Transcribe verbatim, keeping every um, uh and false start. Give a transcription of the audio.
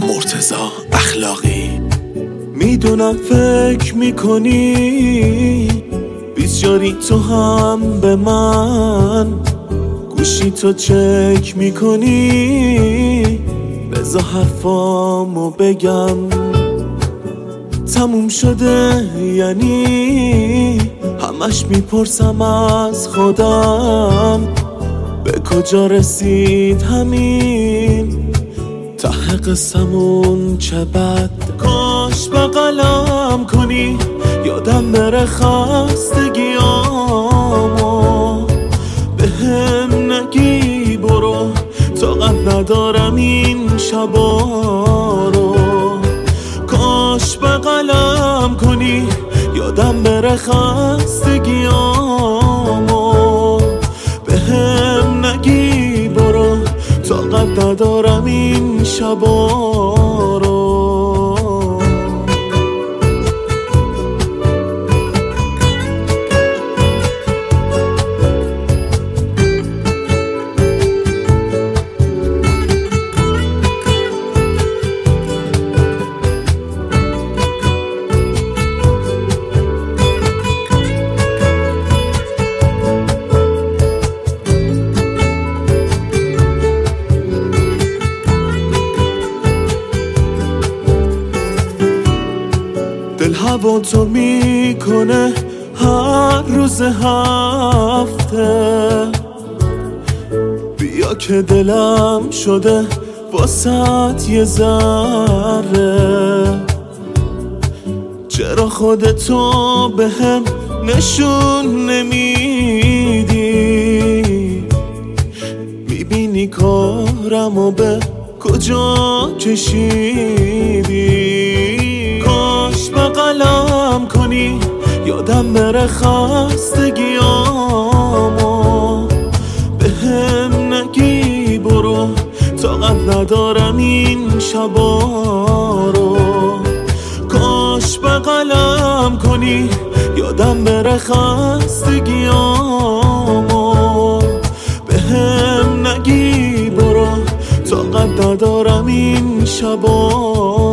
مرتضی اخلاقی. میدونم فکر میکنی بیچاری تو هم به من، گوشی تو چک میکنی، بذار حرفامو بگم. تموم شده یعنی همش میپرسم از خودم، به کجا رسید همین ته قصمون چه بد. کاش بغلم کنی یادم بره خستگیامو، به هم نگی برو طاقت ندارم این شبا رو. کاش بغلم کنی یادم بره خستگیامو، به هم نگی برو طاقت ندارم این شبا رو. دل هوا تو میکنه هر روز هفته، بیا که دلم شده واسط یه ذره. چرا خودتو به هم نشون نمیدی؟ میبینی کارمو به کجا کشیدی؟ کاش بغلم کنی یادم بره خستگیامو، به هم نگی برو طاقت ندارم این شبا رو. کاش بغلم کنی یادم بره خستگیامو، به هم نگی برو طاقت ندارم این شبا